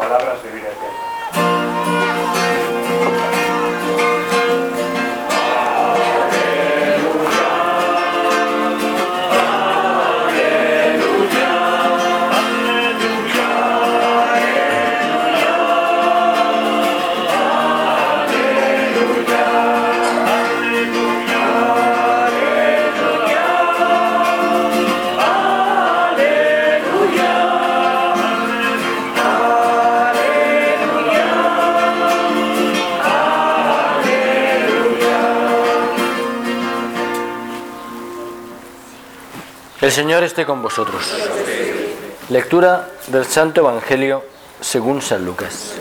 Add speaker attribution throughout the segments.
Speaker 1: palabras de vida eterna.
Speaker 2: El Señor esté con vosotros. Lectura del Santo Evangelio según San Lucas.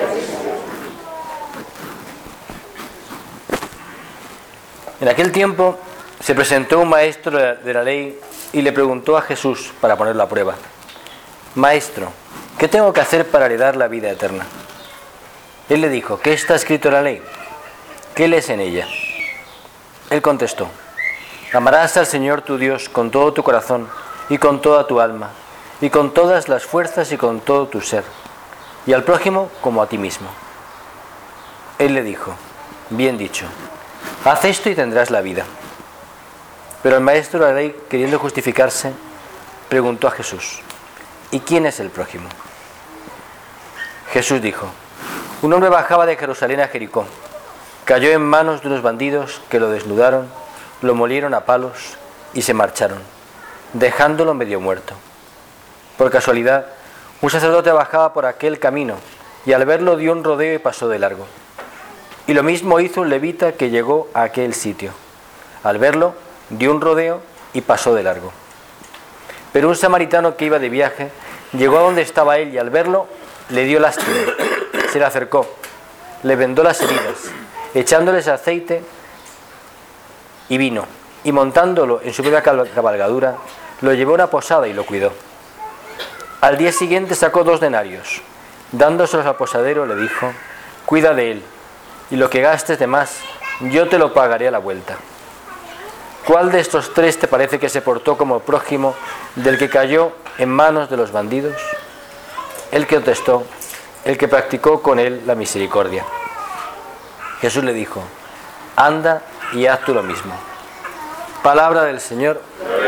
Speaker 2: En aquel tiempo se presentó un maestro de la ley y le preguntó a Jesús para ponerlo a prueba: Maestro, ¿qué tengo que hacer para heredar la vida eterna? Él le dijo: ¿Qué está escrito en la ley? ¿Qué lees en ella? Él contestó: Amarás al Señor tu Dios con todo tu corazón y con toda tu alma y con todas las fuerzas y con todo tu ser, y al prójimo como a ti mismo. Él le dijo: Bien dicho, haz esto y tendrás la vida. Pero el maestro de la ley, queriendo justificarse, preguntó a Jesús: ¿Y quién es el prójimo? Jesús dijo: Un hombre bajaba de Jerusalén a Jericó, cayó en manos de unos bandidos que lo desnudaron, lo molieron a palos y se marcharon, dejándolo medio muerto. Por casualidad, un sacerdote bajaba por aquel camino y al verlo dio un rodeo y pasó de largo. Y lo mismo hizo un levita que llegó a aquel sitio. Al verlo, dio un rodeo y pasó de largo. Pero un samaritano que iba de viaje llegó a donde estaba él y al verlo le dio lástima. Se le acercó, le vendó las heridas, echándoles aceite y vino, y montándolo en su propia cabalgadura, lo llevó a una posada y lo cuidó. Al día siguiente sacó 2 denarios. Dándoselos al posadero le dijo: Cuida de él, y lo que gastes de más, yo te lo pagaré a la vuelta. ¿Cuál de estos 3 te parece que se portó como prójimo del que cayó en manos de los bandidos? Él que contestó: el que practicó con él la misericordia. Jesús le dijo: Anda y haz tú lo mismo. Palabra del Señor.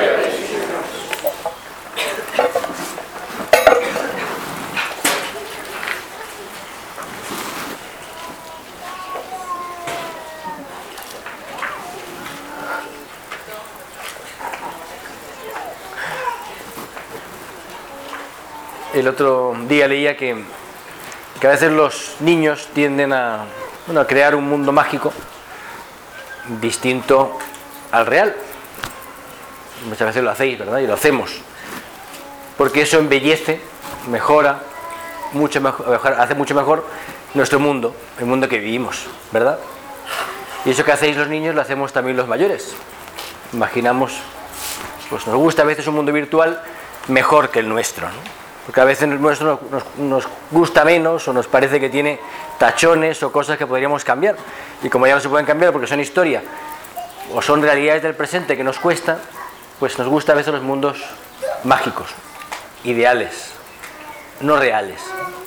Speaker 2: El otro día leía que a veces los niños tienden a crear un mundo mágico distinto al real. Muchas veces lo hacéis, ¿verdad? Y lo hacemos. Porque eso embellece, mejora, hace mucho mejor nuestro mundo, el mundo que vivimos, ¿verdad? Y eso que hacéis los niños lo hacemos también los mayores. Imaginamos, pues nos gusta a veces un mundo virtual mejor que el nuestro, ¿no? Porque a veces el nuestro nos gusta menos o nos parece que tiene tachones o cosas que podríamos cambiar. Y como ya no se pueden cambiar porque son historia o son realidades del presente que nos cuesta, pues nos gusta a veces los mundos mágicos, ideales, no reales.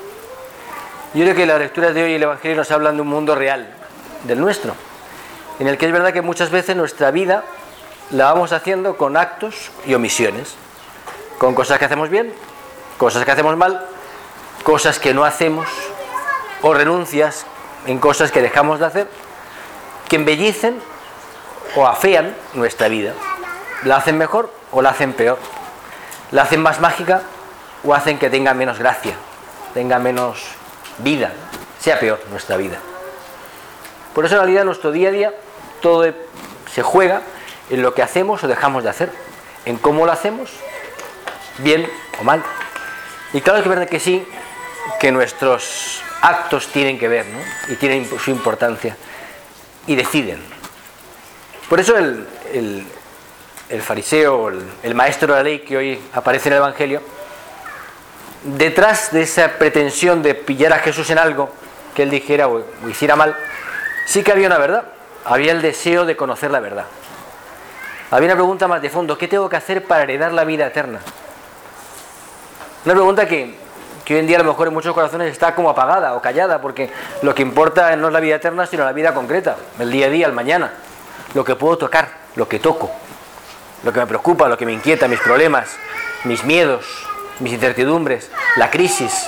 Speaker 2: Yo creo que las lecturas de hoy y el Evangelio nos hablan de un mundo real, del nuestro, en el que es verdad que muchas veces nuestra vida la vamos haciendo con actos y omisiones, con cosas que hacemos bien, cosas que hacemos mal, cosas que no hacemos o renuncias en cosas que dejamos de hacer, que embellecen o afean nuestra vida. La hacen mejor o la hacen peor. La hacen más mágica o hacen que tenga menos gracia, tenga menos vida, sea peor nuestra vida. Por eso en realidad nuestro día a día todo se juega en lo que hacemos o dejamos de hacer, en cómo lo hacemos, bien o mal. Y claro que es verdad que sí, que nuestros actos tienen que ver, ¿no? Y tienen su importancia y deciden. Por eso el fariseo, el maestro de la ley que hoy aparece en el Evangelio, detrás de esa pretensión de pillar a Jesús en algo que él dijera o hiciera mal, sí que había una verdad, había el deseo de conocer la verdad. Había una pregunta más de fondo: ¿qué tengo que hacer para heredar la vida eterna? Una pregunta que que hoy en día a lo mejor en muchos corazones está como apagada o callada, porque lo que importa no es la vida eterna, sino la vida concreta, el día a día, el mañana, lo que puedo tocar, lo que toco, lo que me preocupa, lo que me inquieta, mis problemas, mis miedos, mis incertidumbres, la crisis.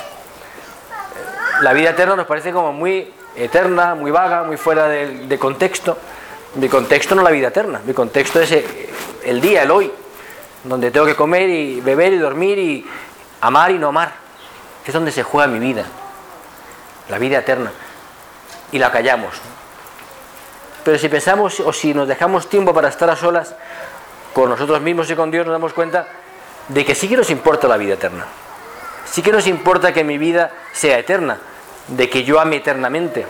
Speaker 2: La vida eterna nos parece como muy eterna, muy vaga, muy fuera de contexto. Mi contexto no es la vida eterna, mi contexto es el día, el hoy, donde tengo que comer y beber y dormir y amar y no amar. Es donde se juega mi vida, la vida eterna, y la callamos. Pero si pensamos o si nos dejamos tiempo para estar a solas con nosotros mismos y con Dios, nos damos cuenta de que sí que nos importa la vida eterna. Sí que nos importa que mi vida sea eterna, de que yo ame eternamente.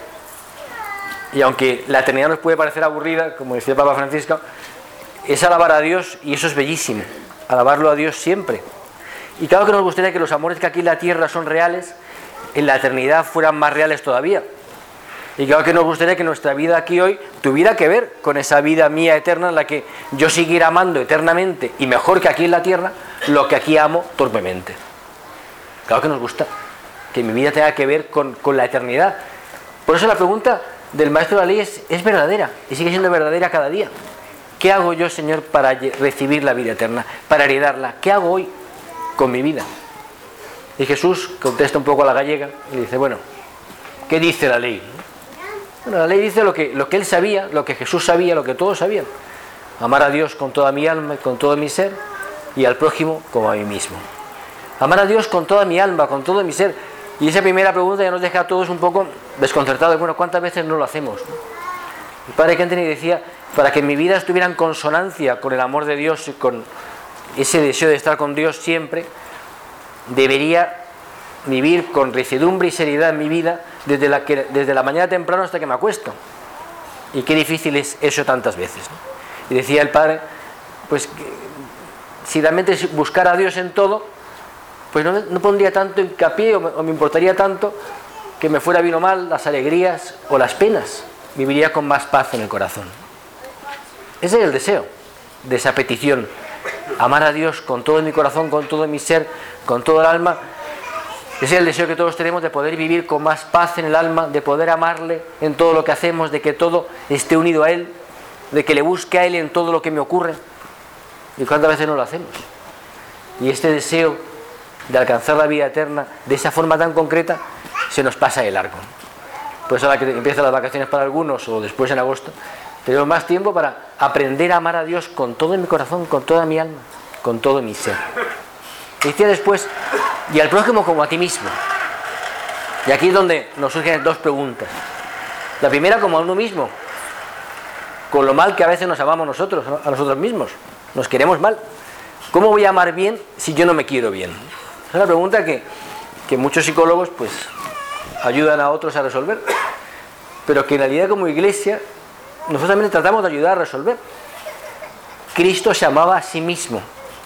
Speaker 2: Y aunque la eternidad nos puede parecer aburrida, como decía el Papa Francisco, es alabar a Dios, y eso es bellísimo, alabarlo a Dios siempre. Y claro que nos gustaría que los amores que aquí en la tierra son reales, en la eternidad fueran más reales todavía. Y claro que nos gustaría que nuestra vida aquí hoy tuviera que ver con esa vida mía eterna en la que yo siguiera amando eternamente, y mejor que aquí en la tierra, lo que aquí amo torpemente. Claro que nos gusta que mi vida tenga que ver con la eternidad. Por eso la pregunta del maestro de la ley es verdadera, y sigue siendo verdadera cada día. ¿Qué hago yo, Señor, para recibir la vida eterna, para heredarla? ¿Qué hago hoy con mi vida? Y Jesús contesta un poco a la gallega y dice, bueno, ¿qué dice la ley? Bueno, la ley dice lo que él sabía, lo que Jesús sabía, lo que todos sabían. Amar a Dios con toda mi alma y con todo mi ser, y al prójimo como a mí mismo. Amar a Dios con toda mi alma, con todo mi ser. Y esa primera pregunta ya nos deja a todos un poco desconcertados. Bueno, ¿cuántas veces no lo hacemos? El padre Kentenich decía, para que mi vida estuviera en consonancia con el amor de Dios y con ese deseo de estar con Dios siempre, debería vivir con recidumbre y seriedad en mi vida desde la mañana temprano hasta que me acuesto. Y qué difícil es eso tantas veces, ¿no? Y decía el padre, pues si realmente buscara a Dios en todo, pues no pondría tanto hincapié o me importaría tanto que me fuera bien o mal las alegrías o las penas. Viviría con más paz en el corazón. Ese es el deseo de esa petición. Amar a Dios con todo mi corazón, con todo mi ser, con todo el alma. Ese es el deseo que todos tenemos, de poder vivir con más paz en el alma, de poder amarle en todo lo que hacemos, de que todo esté unido a Él, de que le busque a Él en todo lo que me ocurre. ¿Y cuántas veces no lo hacemos? Y este deseo de alcanzar la vida eterna de esa forma tan concreta se nos pasa de largo. Por eso ahora que empiezan las vacaciones para algunos, o después en agosto, tenemos más tiempo para aprender a amar a Dios con todo mi corazón, con toda mi alma, con todo mi ser. Y decía después, y al prójimo como a ti mismo. Y aquí es donde nos surgen dos preguntas. La primera, como a uno mismo, con lo mal que a veces nos amamos nosotros, a nosotros mismos. Nos queremos mal. ¿Cómo voy a amar bien si yo no me quiero bien? Esa es la pregunta que muchos psicólogos pues ayudan a otros a resolver, pero que en realidad como iglesia nosotros también tratamos de ayudar a resolver. Cristo se amaba a sí mismo.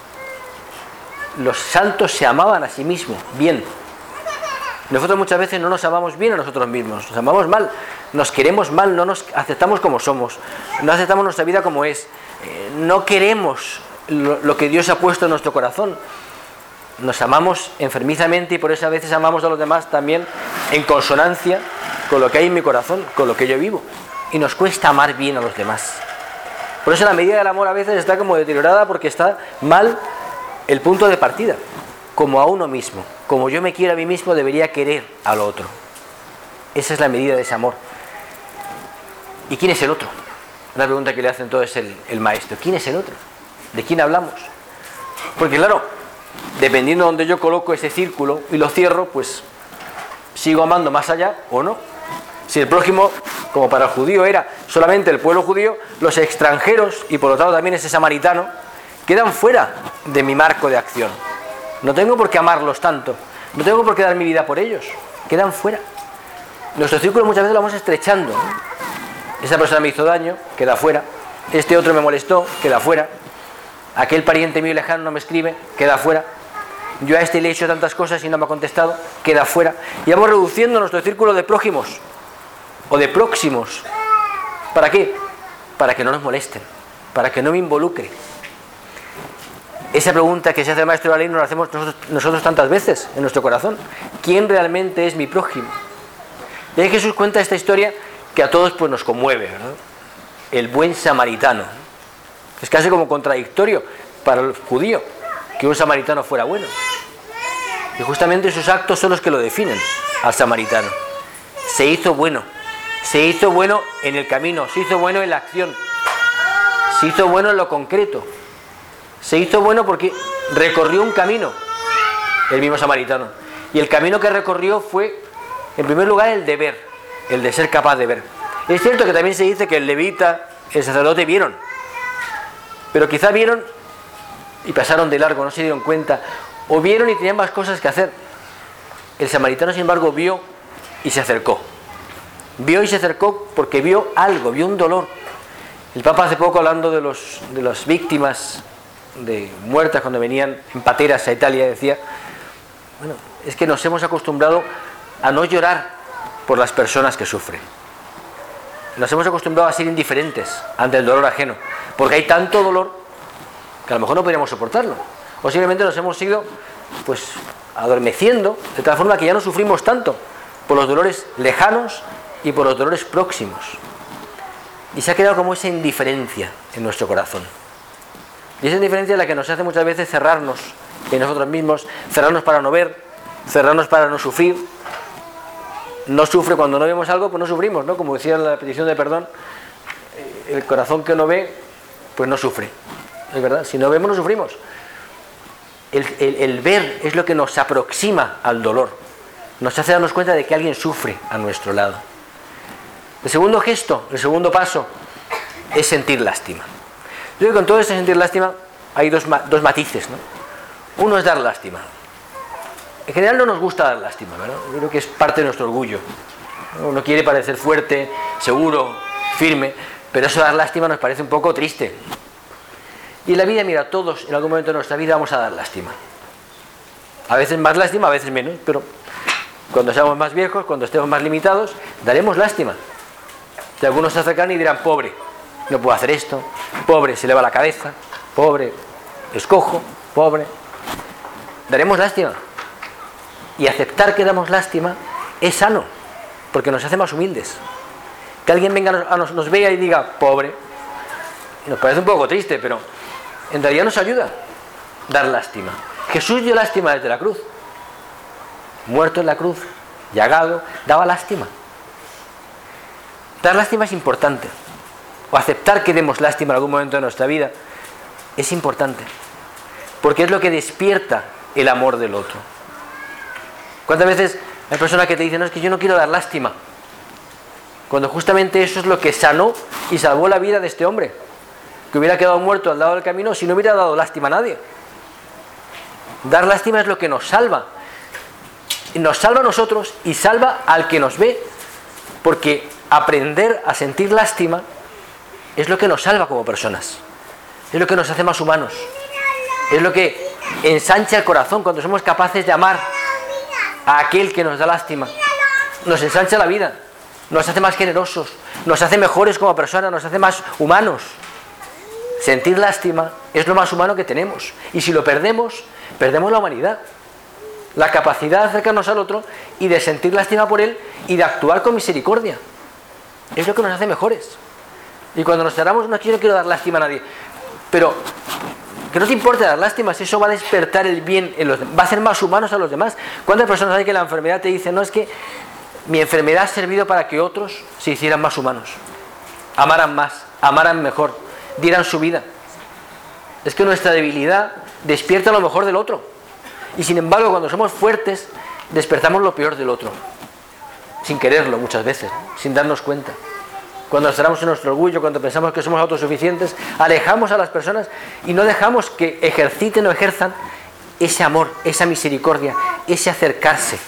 Speaker 2: Los santos se amaban a sí mismos, bien. Nosotros muchas veces no nos amamos bien a nosotros mismos, nos amamos mal, nos queremos mal, no nos aceptamos como somos, no aceptamos nuestra vida como es, no queremos lo que Dios ha puesto en nuestro corazón. Nos amamos enfermizamente y por eso a veces amamos a los demás también en consonancia con lo que hay en mi corazón, con lo que yo vivo. Y nos cuesta amar bien a los demás. Por eso la medida del amor a veces está como deteriorada, porque está mal el punto de partida. Como a uno mismo. Como yo me quiero a mí mismo, debería querer al otro. Esa es la medida de ese amor. ¿Y quién es el otro? La pregunta que le hacen todos es el maestro. ¿Quién es el otro? ¿De quién hablamos? Porque claro, dependiendo de donde yo coloco ese círculo y lo cierro, pues sigo amando más allá o no. Si el prójimo, como para el judío era solamente el pueblo judío, los extranjeros, y por lo tanto también ese samaritano, quedan fuera de mi marco de acción. No tengo por qué amarlos tanto, no tengo por qué dar mi vida por ellos, quedan fuera. Nuestro círculo muchas veces lo vamos estrechando, ¿no? Esa persona me hizo daño, queda fuera. Este otro me molestó, queda fuera. Aquel pariente mío lejano no me escribe, queda fuera. Yo a este le he hecho tantas cosas y no me ha contestado, queda fuera. Y vamos reduciendo nuestro círculo de prójimos o de próximos. ¿Para qué? Para que no nos molesten, para que no me involucre. esa pregunta que se hace el maestro de la ley nos la hacemos nosotros tantas veces en nuestro corazón. ¿Quién realmente es mi prójimo? Y ahí Jesús cuenta esta historia que a todos pues nos conmueve, ¿verdad? El buen samaritano. Es casi como contradictorio para el judío que un samaritano fuera bueno. Y justamente sus actos son los que lo definen al samaritano. Se hizo bueno en el camino, se hizo bueno en la acción, se hizo bueno en lo concreto, se hizo bueno porque recorrió un camino, el mismo samaritano. Y el camino que recorrió fue, en primer lugar, el de ver, el de ser capaz de ver. Es cierto que también se dice que el levita, el sacerdote vieron, pero quizá vieron y pasaron de largo, no se dieron cuenta, o vieron y tenían más cosas que hacer. El samaritano, sin embargo, vio y se acercó. Vio y se acercó porque vio algo, vio un dolor. El Papa hace poco, hablando de las víctimas de muertas cuando venían en pateras a Italia, decía, bueno, es que nos hemos acostumbrado a no llorar por las personas que sufren. Nos hemos acostumbrado a ser indiferentes ante el dolor ajeno, porque hay tanto dolor que a lo mejor no podríamos soportarlo. O simplemente nos hemos ido pues adormeciendo, de tal forma que ya no sufrimos tanto por los dolores lejanos y por los dolores próximos. Y se ha quedado como esa indiferencia en nuestro corazón. Y esa indiferencia es la que nos hace muchas veces cerrarnos en nosotros mismos, cerrarnos para no ver, cerrarnos para no sufrir. No sufre cuando no vemos algo, pues no sufrimos, ¿no? Como decía la petición de perdón, el corazón que no ve, pues no sufre. Es verdad, si no vemos no sufrimos. El ver es lo que nos aproxima al dolor, nos hace darnos cuenta de que alguien sufre a nuestro lado. El segundo gesto, el segundo paso, es sentir lástima. Yo creo que con todo este sentir lástima hay dos matices, ¿no? Uno es dar lástima. En general no nos gusta dar lástima, ¿verdad? Yo creo que es parte de nuestro orgullo. Uno quiere parecer fuerte, seguro, firme, pero eso de dar lástima nos parece un poco triste. Y en la vida, mira, todos en algún momento de nuestra vida vamos a dar lástima. A veces más lástima, a veces menos, pero cuando seamos más viejos, cuando estemos más limitados, daremos lástima. Si algunos se acercan y dirán, pobre, no puedo hacer esto, pobre, se le va la cabeza, pobre, es cojo, pobre. Daremos lástima. Y aceptar que damos lástima es sano, porque nos hace más humildes. Que alguien venga nos vea y diga, pobre, nos parece un poco triste, pero en realidad nos ayuda dar lástima. Jesús dio lástima desde la cruz. Muerto en la cruz, llagado, daba lástima. Dar lástima es importante. O aceptar que demos lástima en algún momento de nuestra vida es importante. Porque es lo que despierta el amor del otro. ¿Cuántas veces hay personas que te dicen, no, es que yo no quiero dar lástima? Cuando justamente eso es lo que sanó y salvó la vida de este hombre, que hubiera quedado muerto al lado del camino si no hubiera dado lástima a nadie. Dar lástima es lo que nos salva. Nos salva a nosotros y salva al que nos ve, porque aprender a sentir lástima es lo que nos salva como personas, es lo que nos hace más humanos, es lo que ensancha el corazón cuando somos capaces de amar a aquel que nos da lástima. Nos ensancha la vida, nos hace más generosos, nos hace mejores como personas, nos hace más humanos. Sentir lástima es lo más humano que tenemos, y si lo perdemos, perdemos la humanidad, la capacidad de acercarnos al otro y de sentir lástima por él y de actuar con misericordia. Es lo que nos hace mejores. Y cuando nos cerramos, no quiero dar lástima a nadie, pero que no te importe dar lástima, si eso va a despertar el bien en los demás, va a hacer más humanos a los demás. ¿Cuántas personas hay que la enfermedad te dice, no, es que mi enfermedad ha servido para que otros se hicieran más humanos, amaran más, amaran mejor, dieran su vida? Es que nuestra debilidad despierta lo mejor del otro, y sin embargo cuando somos fuertes despertamos lo peor del otro, sin quererlo muchas veces, sin darnos cuenta. Cuando nos cerramos en nuestro orgullo, cuando pensamos que somos autosuficientes, alejamos a las personas y no dejamos que ejerciten o ejerzan ese amor, esa misericordia, ese acercarse.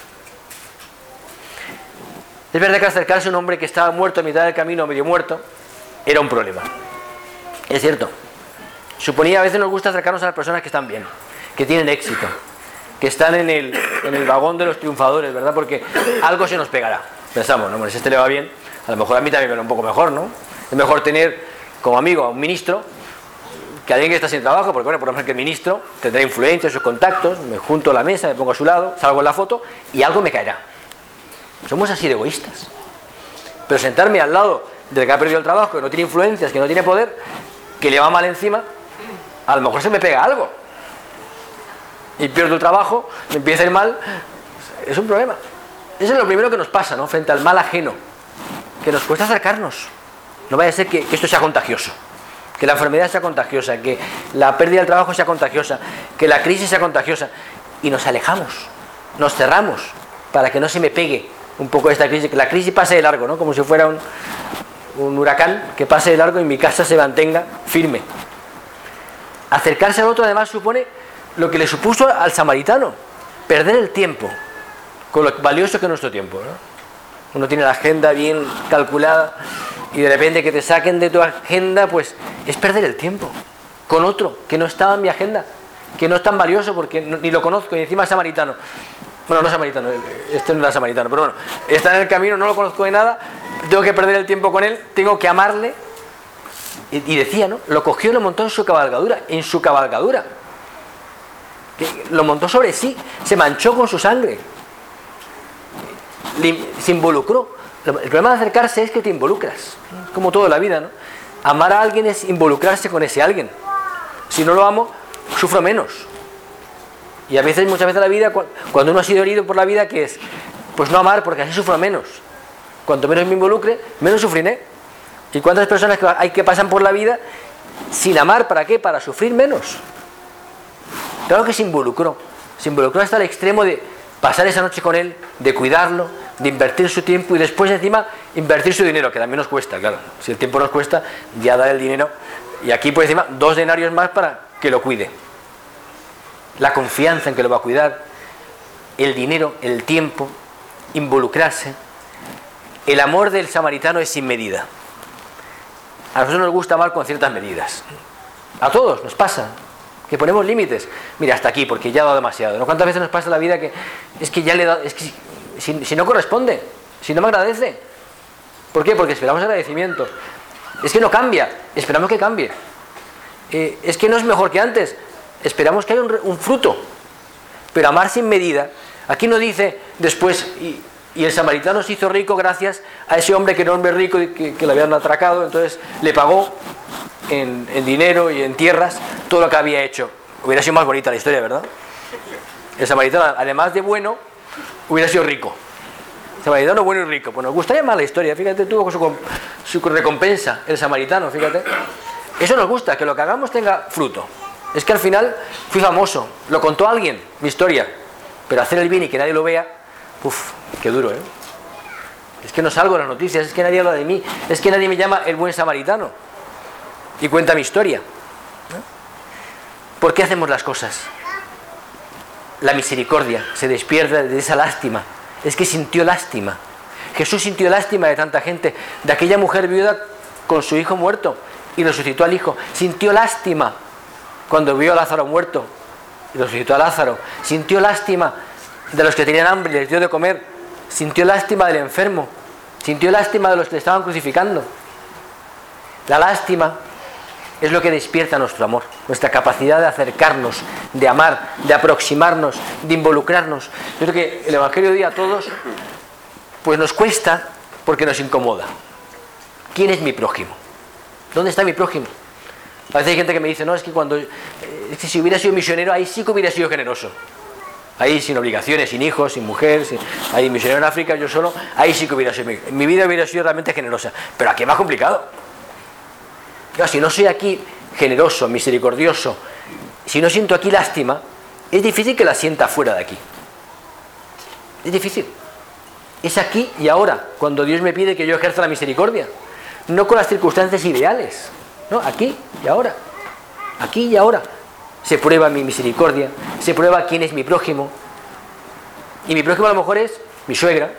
Speaker 2: Es verdad que acercarse a un hombre que estaba muerto a mitad del camino, medio muerto, era un problema. Es cierto. Suponía, a veces nos gusta acercarnos a las personas que están bien, que tienen éxito, que están en el vagón de los triunfadores, ¿verdad? Porque algo se nos pegará. Pensamos, no, bueno, si a este le va bien, a lo mejor a mí también me va un poco mejor, ¿no? Es mejor tener como amigo a un ministro que alguien que está sin trabajo, porque bueno, por ejemplo que el ministro tendrá influencia, sus contactos, me junto a la mesa, me pongo a su lado, salgo en la foto y algo me caerá. Somos así de egoístas. Pero sentarme al lado del que ha perdido el trabajo, que no tiene influencias, que no tiene poder, que le va mal encima, a lo mejor se me pega algo. Y pierdo el trabajo, me empieza a ir mal, es un problema. Eso es lo primero que nos pasa, ¿no? Frente al mal ajeno, que nos cuesta acercarnos. No vaya a ser que esto sea contagioso, que la enfermedad sea contagiosa, que la pérdida del trabajo sea contagiosa, que la crisis sea contagiosa, y nos alejamos, nos cerramos, para que no se me pegue un poco esta crisis, que la crisis pase de largo, ¿no? Como si fuera un huracán, que pase de largo y mi casa se mantenga firme. Acercarse al otro además supone lo que le supuso al samaritano, perder el tiempo, con lo valioso que es nuestro tiempo, ¿no? Uno tiene la agenda bien calculada y de repente que te saquen de tu agenda, pues es perder el tiempo con otro que no estaba en mi agenda, que no es tan valioso porque ni lo conozco y encima es samaritano. Bueno, no es samaritano, este no era samaritano, pero bueno, está en el camino, no lo conozco de nada, tengo que perder el tiempo con él, tengo que amarle. Y decía, ¿no? Lo cogió y lo montó en su cabalgadura, lo montó sobre sí, se manchó con su sangre, se involucró. El problema de acercarse es que te involucras, como todo en la vida, ¿no? Amar a alguien es involucrarse con ese alguien. Si no lo amo, sufro menos. Y a veces, muchas veces en la vida, cuando uno ha sido herido por la vida, ¿qué es? Pues no amar, porque así sufro menos. Cuanto menos me involucre, menos sufriré. ¿Y cuántas personas hay que pasan por la vida sin amar? ¿Para qué? Para sufrir menos. Claro que se involucró hasta el extremo de pasar esa noche con él, de cuidarlo, de invertir su tiempo y después encima invertir su dinero, que también nos cuesta, claro. Si el tiempo nos cuesta, ya dar el dinero. Y aquí por encima 2 denarios más para que lo cuide. La confianza en que lo va a cuidar, el dinero, el tiempo, involucrarse. El amor del samaritano es sin medida. A nosotros nos gusta amar con ciertas medidas. A todos nos pasa, que ponemos límites. Mira, hasta aquí, porque ya he dado demasiado, ¿no? ¿Cuántas veces nos pasa en la vida que es que ya le he dado, es que si no corresponde, si no me agradece? ¿Por qué? Porque esperamos agradecimiento. Es que no cambia, esperamos que cambie. Es que no es mejor que antes, esperamos que haya un fruto. Pero amar sin medida, aquí no dice después... Y el samaritano se hizo rico gracias a ese hombre que era un hombre rico que le habían atracado, entonces le pagó en dinero y en tierras todo lo que había hecho. Hubiera sido más bonita la historia, ¿verdad? El samaritano, además de bueno, hubiera sido rico. El samaritano bueno y rico. Pues nos gustaría más la historia, fíjate, tuvo su recompensa el samaritano, fíjate. Eso nos gusta, que lo que hagamos tenga fruto. Es que al final fui famoso, lo contó alguien, mi historia, pero hacer el bien y que nadie lo vea, uf, qué duro, ¿eh? Es que no salgo en las noticias, es que nadie habla de mí, es que nadie me llama el buen samaritano y cuenta mi historia, ¿no? ¿Por qué hacemos las cosas? La misericordia se despierta de esa lástima. Es que sintió lástima. Jesús sintió lástima de tanta gente, de aquella mujer viuda con su hijo muerto y resucitó al hijo. Sintió lástima cuando vio a Lázaro muerto y resucitó a Lázaro. Sintió lástima de los que tenían hambre y les dio de comer. Sintió lástima del enfermo. Sintió lástima de los que le estaban crucificando. La lástima es lo que despierta nuestro amor, nuestra capacidad de acercarnos, de amar, de aproximarnos, de involucrarnos. Yo creo que el Evangelio de hoy a todos pues nos cuesta porque nos incomoda. ¿Quién es mi prójimo? ¿Dónde está mi prójimo? A veces hay gente que me dice, no, es que si hubiera sido misionero, ahí sí que hubiera sido generoso. Ahí sin obligaciones, sin hijos, sin mujer, ahí misionero en África, yo solo, ahí sí que hubiera sido, mi vida hubiera sido realmente generosa. Pero aquí es más complicado. Claro, si no soy aquí generoso, misericordioso, si no siento aquí lástima, es difícil que la sienta fuera de aquí. Es difícil. Es aquí y ahora, cuando Dios me pide que yo ejerza la misericordia. No con las circunstancias ideales, no, aquí y ahora. Aquí y ahora. Se prueba mi misericordia, se prueba quién es mi prójimo. Y mi prójimo a lo mejor es mi suegra,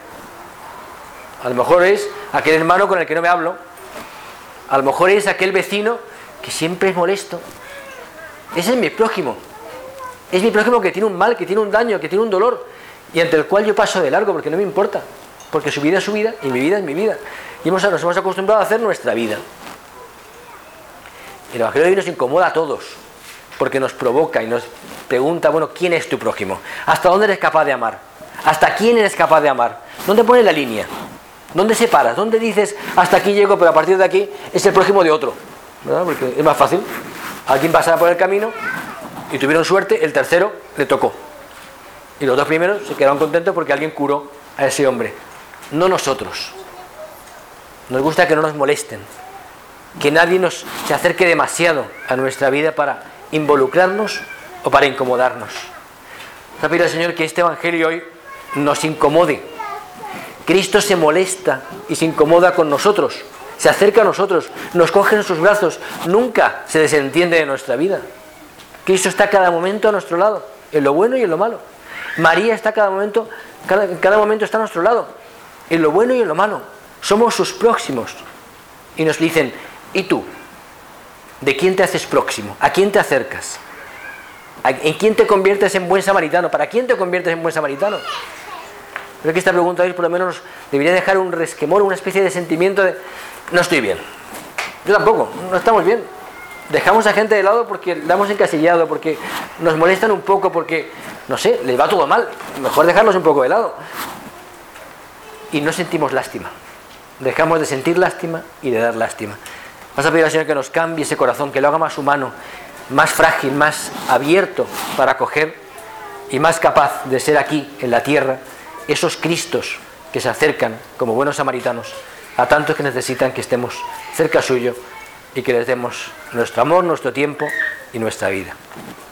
Speaker 2: a lo mejor es aquel hermano con el que no me hablo, a lo mejor es aquel vecino que siempre es molesto. Ese es mi prójimo. Es mi prójimo que tiene un mal, que tiene un daño, que tiene un dolor, y ante el cual yo paso de largo porque no me importa, porque su vida es su vida y mi vida es mi vida. Y nos hemos acostumbrado a hacer nuestra vida. El Evangelio de hoy nos incomoda a todos, porque nos provoca y nos pregunta, bueno, ¿quién es tu prójimo? ¿Hasta dónde eres capaz de amar? ¿Hasta quién eres capaz de amar? ¿Dónde pones la línea? ¿Dónde separas? ¿Dónde dices, hasta aquí llego, pero a partir de aquí es el prójimo de otro? ¿Verdad? Porque es más fácil. Alguien pasaba por el camino y tuvieron suerte, el tercero le tocó. Y los dos primeros se quedaron contentos porque alguien curó a ese hombre. No nosotros. Nos gusta que no nos molesten, que nadie se acerque demasiado a nuestra vida para involucrarnos o para incomodarnos. Te pido al Señor que este Evangelio hoy nos incomode. Cristo se molesta y se incomoda con nosotros, se acerca a nosotros, nos coge en sus brazos, nunca se desentiende de nuestra vida. Cristo está cada momento a nuestro lado, en lo bueno y en lo malo. María está cada momento está a nuestro lado, en lo bueno y en lo malo. Somos sus próximos. Y nos dicen, ¿y tú? ¿De quién te haces próximo? ¿A quién te acercas? ¿En quién te conviertes en buen samaritano? ¿Para quién te conviertes en buen samaritano? Creo que esta pregunta hoy por lo menos debería dejar un resquemor, una especie de sentimiento de no estoy bien. Yo tampoco, no estamos bien. Dejamos a gente de lado porque la hemos encasillado, porque nos molestan un poco, porque, no sé, les va todo mal. Mejor dejarlos un poco de lado. Y no sentimos lástima. Dejamos de sentir lástima y de dar lástima. Vamos a pedir al Señor que nos cambie ese corazón, que lo haga más humano, más frágil, más abierto para acoger y más capaz de ser aquí, en la tierra, esos Cristos que se acercan como buenos samaritanos a tantos que necesitan que estemos cerca suyo y que les demos nuestro amor, nuestro tiempo y nuestra vida.